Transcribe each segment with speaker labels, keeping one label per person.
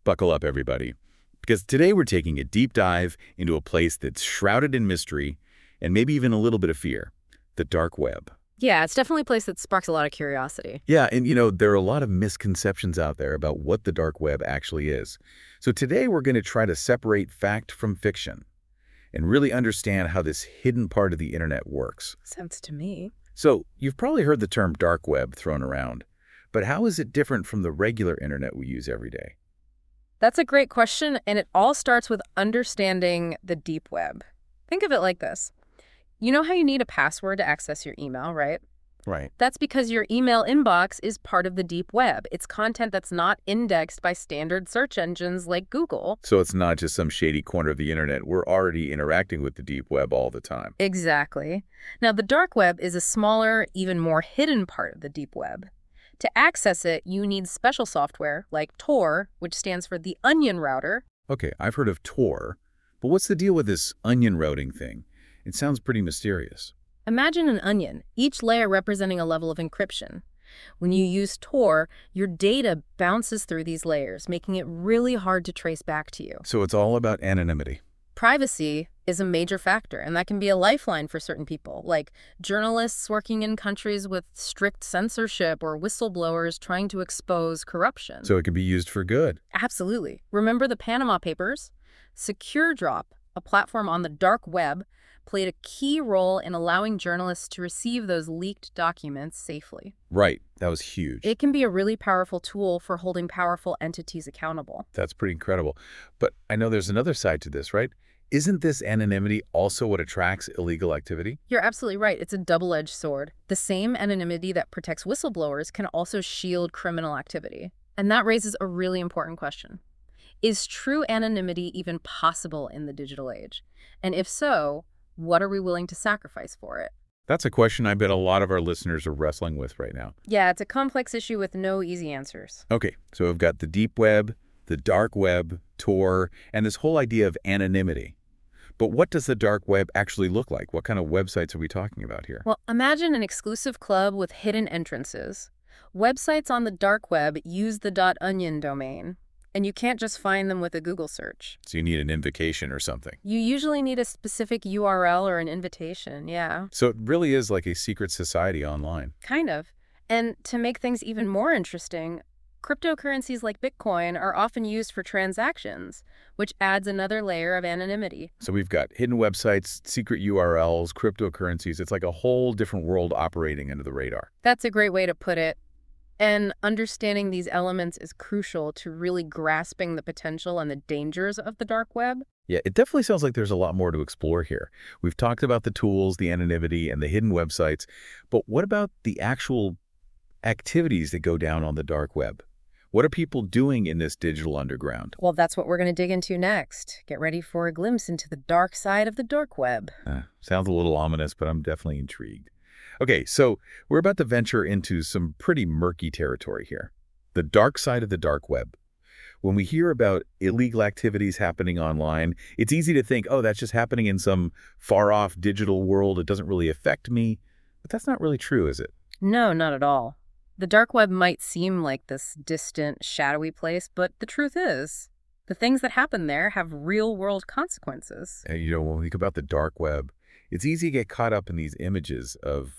Speaker 1: Buckle up, everybody, because today we're taking a deep dive into a place that's shrouded in mystery and maybe even a little bit of fear, the dark web.
Speaker 2: Yeah, it's definitely a place that sparks a lot of curiosity.
Speaker 1: Yeah, and there are a lot of misconceptions out there about what the dark web actually is. So today we're going to try to separate fact from fiction and really understand how this hidden part of the internet works.
Speaker 2: Sounds to me.
Speaker 1: So you've probably heard the term dark web thrown around, but how is it different from the regular internet we use every day?
Speaker 2: That's a great question, and it all starts with understanding the deep web. Think of it like this. You know how you need a password to access your email, right?
Speaker 1: Right.
Speaker 2: That's because your email inbox is part of the deep web. It's content that's not indexed by standard search engines like Google.
Speaker 1: So it's not just some shady corner of the internet. We're already interacting with the deep web all the time.
Speaker 2: Exactly. Now, the dark web is a smaller, even more hidden part of the deep web. To access it, you need special software like Tor, which stands for the Onion Router.
Speaker 1: Okay, I've heard of Tor, but what's the deal with this onion routing thing? It sounds pretty mysterious.
Speaker 2: Imagine an onion, each layer representing a level of encryption. When you use Tor, your data bounces through these layers, making it really hard to trace back to you.
Speaker 1: So it's all about anonymity.
Speaker 2: Privacy is a major factor, and that can be a lifeline for certain people, like journalists working in countries with strict censorship or whistleblowers trying to expose corruption.
Speaker 1: So it can be used for good.
Speaker 2: Absolutely. Remember the Panama Papers? SecureDrop, a platform on the dark web, played a key role in allowing journalists to receive those leaked documents safely.
Speaker 1: Right, that was huge.
Speaker 2: It can be a really powerful tool for holding powerful entities accountable.
Speaker 1: That's pretty incredible. But I know there's another side to this, right? Isn't this anonymity also what attracts illegal activity?
Speaker 2: You're absolutely right. It's a double-edged sword. The same anonymity that protects whistleblowers can also shield criminal activity. And that raises a really important question. Is true anonymity even possible in the digital age? And if so, what are we willing to sacrifice for it?
Speaker 1: That's a question I bet a lot of our listeners are wrestling with right now.
Speaker 2: Yeah, it's a complex issue with no easy answers.
Speaker 1: Okay, so we've got the deep web, the dark web, Tor, and this whole idea of anonymity. But what does the dark web actually look like? What kind of websites are we talking about here?
Speaker 2: Well, imagine an exclusive club with hidden entrances. Websites on the dark web use the .onion domain, and you can't just find them with a Google search.
Speaker 1: So you need an invocation or something.
Speaker 2: You usually need a specific URL or an invitation, yeah.
Speaker 1: So it really is like a secret society online.
Speaker 2: Kind of. And to make things even more interesting, cryptocurrencies like Bitcoin are often used for transactions, which adds another layer of anonymity.
Speaker 1: So we've got hidden websites, secret URLs, cryptocurrencies. It's like a whole different world operating under the radar.
Speaker 2: That's a great way to put it. And understanding these elements is crucial to really grasping the potential and the dangers of the dark web.
Speaker 1: Yeah, it definitely sounds like there's a lot more to explore here. We've talked about the tools, the anonymity, and the hidden websites, but what about the actual activities that go down on the dark web? What are people doing in this digital underground?
Speaker 2: Well, that's what we're going to dig into next. Get ready for a glimpse into the dark side of the dark web.
Speaker 1: Sounds a little ominous, but I'm definitely intrigued. Okay, so we're about to venture into some pretty murky territory here. The dark side of the dark web. When we hear about illegal activities happening online, it's easy to think, oh, that's just happening in some far-off digital world. It doesn't really affect me. But that's not really true, is it?
Speaker 2: No, not at all. The dark web might seem like this distant, shadowy place, but the truth is, the things that happen there have real-world consequences.
Speaker 1: And, when we think about the dark web, it's easy to get caught up in these images of,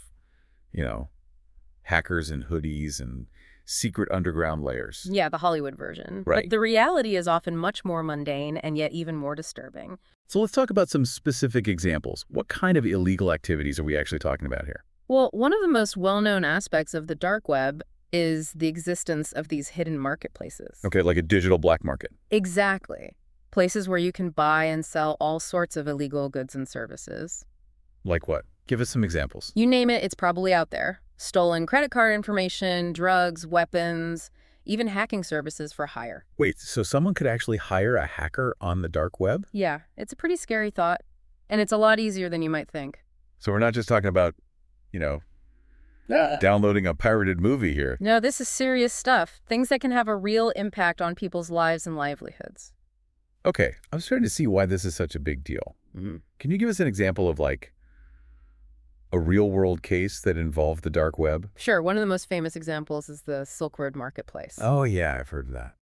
Speaker 1: hackers in hoodies and secret underground layers.
Speaker 2: Yeah, the Hollywood version.
Speaker 1: Right.
Speaker 2: But the reality is often much more mundane and yet even more disturbing.
Speaker 1: So let's talk about some specific examples. What kind of illegal activities are we actually talking about here?
Speaker 2: Well, one of the most well-known aspects of the dark web is the existence of these hidden marketplaces.
Speaker 1: Okay, like a digital black market.
Speaker 2: Exactly. Places where you can buy and sell all sorts of illegal goods and services.
Speaker 1: Like what? Give us some examples.
Speaker 2: You name it, it's probably out there. Stolen credit card information, drugs, weapons, even hacking services for hire.
Speaker 1: Wait, so someone could actually hire a hacker on the dark web?
Speaker 2: Yeah, it's a pretty scary thought, and it's a lot easier than you might think.
Speaker 1: So we're not just talking about, downloading a pirated movie here.
Speaker 2: No, this is serious stuff. Things that can have a real impact on people's lives and livelihoods.
Speaker 1: Okay, I'm starting to see why this is such a big deal. Can you give us an example of, a real-world case that involved the dark web?
Speaker 2: Sure, one of the most famous examples is the Silk Road Marketplace.
Speaker 1: Oh, yeah, I've heard of that.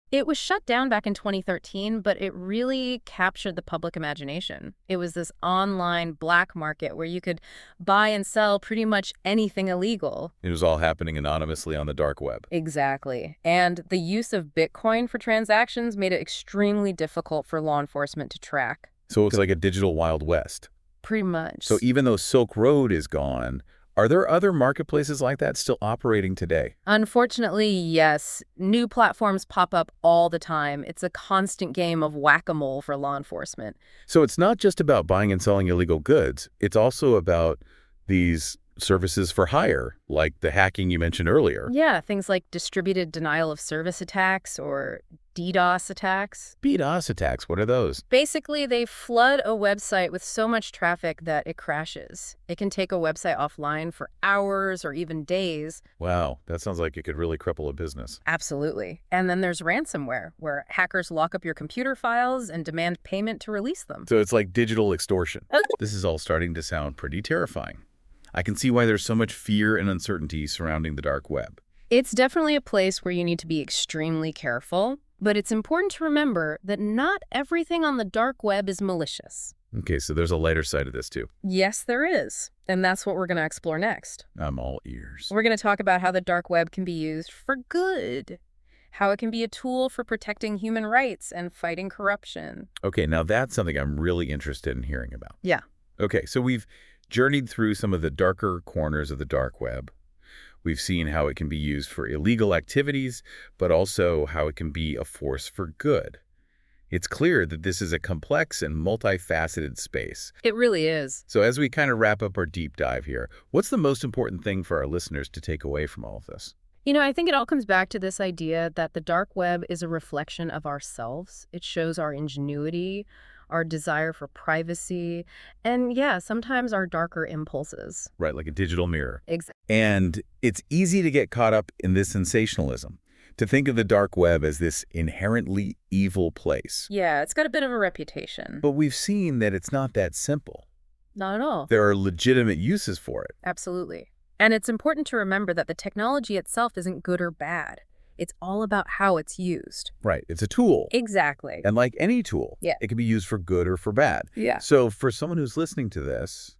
Speaker 2: It was shut down back in 2013, but it really captured the public imagination. It was this online black market where you could buy and sell pretty much anything illegal.
Speaker 1: It was all happening anonymously on the dark web.
Speaker 2: Exactly. And the use of Bitcoin for transactions made it extremely difficult for law enforcement to track.
Speaker 1: So it's like a digital Wild West.
Speaker 2: Pretty much.
Speaker 1: So even though Silk Road is gone, are there other marketplaces like that still operating today?
Speaker 2: Unfortunately, yes. New platforms pop up all the time. It's a constant game of whack-a-mole for law enforcement.
Speaker 1: So it's not just about buying and selling illegal goods. It's also about these services for hire, like the hacking you mentioned earlier.
Speaker 2: Yeah, things like distributed denial of service attacks or DDoS attacks.
Speaker 1: DDoS attacks, what are those?
Speaker 2: Basically, they flood a website with so much traffic that it crashes. It can take a website offline for hours or even days.
Speaker 1: Wow, that sounds like it could really cripple a business.
Speaker 2: Absolutely. And then there's ransomware, where hackers lock up your computer files and demand payment to release them.
Speaker 1: So it's like digital extortion. This is all starting to sound pretty terrifying. I can see why there's so much fear and uncertainty surrounding the dark web.
Speaker 2: It's definitely a place where you need to be extremely careful, but it's important to remember that not everything on the dark web is malicious.
Speaker 1: Okay, so there's a lighter side of this too.
Speaker 2: Yes, there is. And that's what we're going to explore next.
Speaker 1: I'm all ears.
Speaker 2: We're going to talk about how the dark web can be used for good, how it can be a tool for protecting human rights and fighting corruption.
Speaker 1: Okay, now that's something I'm really interested in hearing about.
Speaker 2: Yeah.
Speaker 1: Okay, so we've journeyed through some of the darker corners of the dark web. We've seen how it can be used for illegal activities, but also how it can be a force for good. It's clear that this is a complex and multifaceted space.
Speaker 2: It really is.
Speaker 1: So as we kind of wrap up our deep dive here, what's the most important thing for our listeners to take away from all of this?
Speaker 2: You know, I think it all comes back to this idea that the dark web is a reflection of ourselves. It shows our ingenuity, our desire for privacy, and yeah, sometimes our darker impulses.
Speaker 1: Right, like a digital mirror.
Speaker 2: Exactly.
Speaker 1: And it's easy to get caught up in this sensationalism, to think of the dark web as this inherently evil place.
Speaker 2: Yeah, it's got a bit of a reputation.
Speaker 1: But we've seen that it's not that simple.
Speaker 2: Not at all.
Speaker 1: There are legitimate uses for it.
Speaker 2: Absolutely. And it's important to remember that the technology itself isn't good or bad. It's all about how it's used.
Speaker 1: Right, it's a tool.
Speaker 2: Exactly.
Speaker 1: And like any tool,
Speaker 2: Yeah.
Speaker 1: it can be used for good or for bad.
Speaker 2: Yeah.
Speaker 1: So for someone who's listening to this,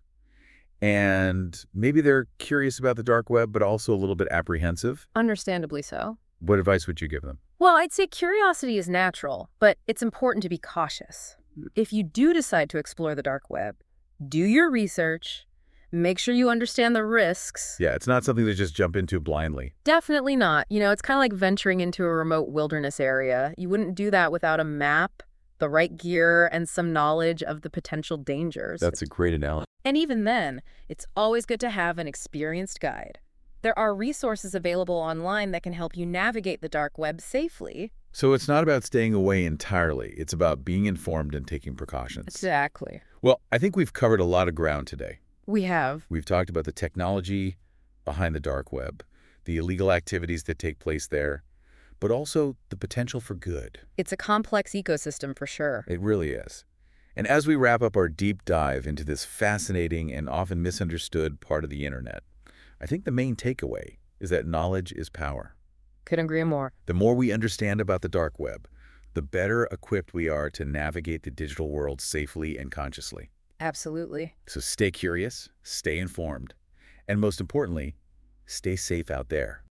Speaker 1: and maybe they're curious about the dark web, but also a little bit apprehensive,
Speaker 2: Understandably so.
Speaker 1: what advice would you give them?
Speaker 2: Well, I'd say curiosity is natural, but it's important to be cautious. If you do decide to explore the dark web, do your research, make sure you understand the risks.
Speaker 1: Yeah, it's not something to just jump into blindly.
Speaker 2: Definitely not. You know, it's kind of like venturing into a remote wilderness area. You wouldn't do that without a map, the right gear, and some knowledge of the potential dangers.
Speaker 1: That's a great analogy.
Speaker 2: And even then, it's always good to have an experienced guide. There are resources available online that can help you navigate the dark web safely.
Speaker 1: So it's not about staying away entirely. It's about being informed and taking precautions.
Speaker 2: Exactly.
Speaker 1: Well, I think we've covered a lot of ground today.
Speaker 2: We have.
Speaker 1: We've talked about the technology behind the dark web, the illegal activities that take place there, but also the potential for good.
Speaker 2: It's a complex ecosystem for sure.
Speaker 1: It really is. And as we wrap up our deep dive into this fascinating and often misunderstood part of the internet, I think the main takeaway is that knowledge is power.
Speaker 2: Couldn't agree more.
Speaker 1: The more we understand about the dark web, the better equipped we are to navigate the digital world safely and consciously.
Speaker 2: Absolutely.
Speaker 1: So stay curious, stay informed, and most importantly, stay safe out there.